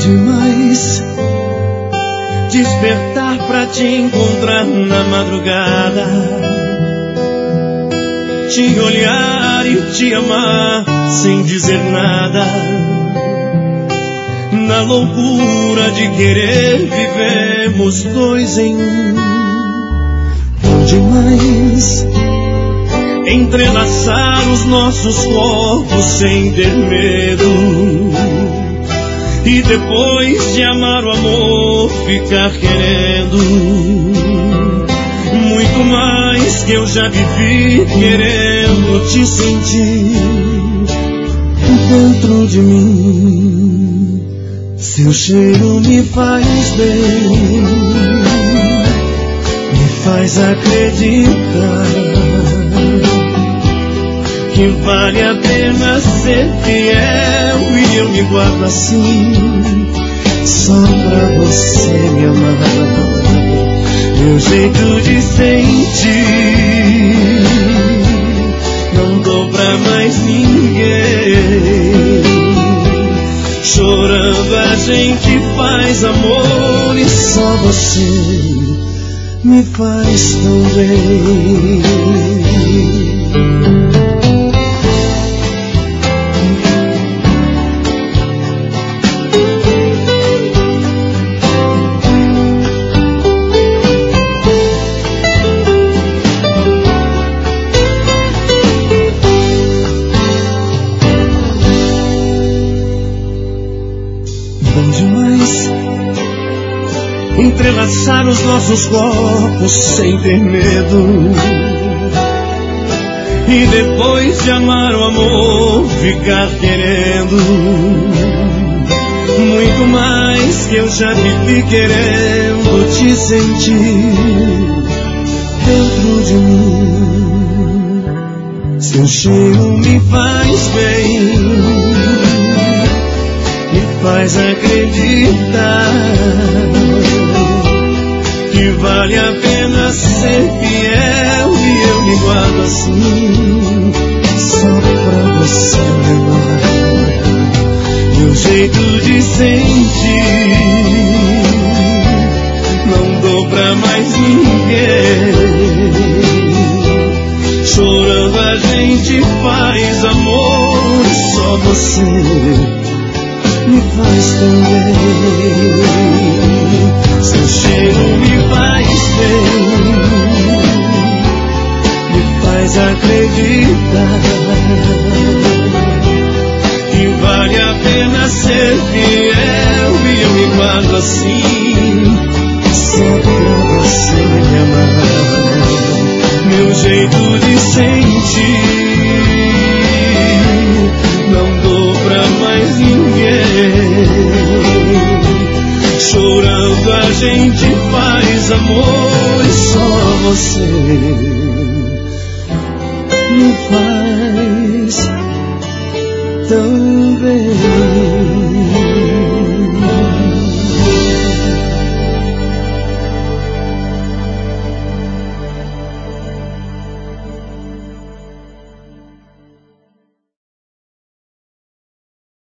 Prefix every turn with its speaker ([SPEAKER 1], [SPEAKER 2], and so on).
[SPEAKER 1] demais despertar pra te encontrar na madrugada, te olhar e te amar sem dizer nada. Na loucura de querer vivemos dois em um. Bom demais entrelaçar os nossos corpos sem ter medo, e depois de amar o amor ficar querendo muito mais que eu já vivi, querendo te sentir dentro de mim. Seu cheiro me faz bem, me faz acreditar que vale a pena ser fiel, e eu me guardo assim só pra você me amar. Meu jeito de sentir não dou pra mais ninguém. Chorando a gente faz amor, e só você me faz tão bem. Entrelaçar os nossos corpos sem ter medo, e depois de amar o amor ficar querendo muito mais que eu já vivi, querendo te sentir dentro de mim. Seu cheiro me faz bem, me faz acreditar que vale a pena ser fiel, e eu me guardo assim só pra você me amar. Meu jeito de sentir não dou pra mais ninguém. Chorando a gente faz amor, só você me faz tão bem. Seu cheiro me faz bem, me faz acreditar que vale a pena ser fiel, e eu me guardo assim só pra você me amar. Meu jeito de sentir não dou pra mais ninguém. Chorando a gente faz amor, e só você me faz tão bem.